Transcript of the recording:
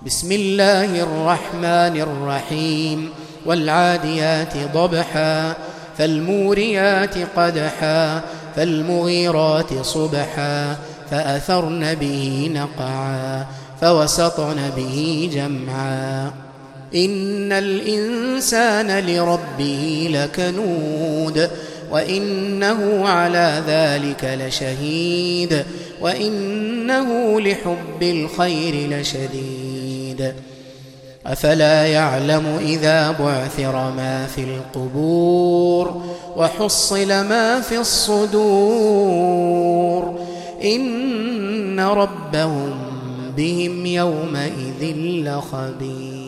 بسم الله الرحمن الرحيم والعاديات ضبحا فالموريات قدحا فالمغيرات صبحا فأثرن به نقعا فوسطن به جمعا إن الإنسان لربه لكنود وإنه على ذلك لشهيد وإنه لحب الخير لشديد أفلا يعلم إذا بعثر ما في القبور وحصل ما في الصدور إن ربهم بهم يومئذ لخبير.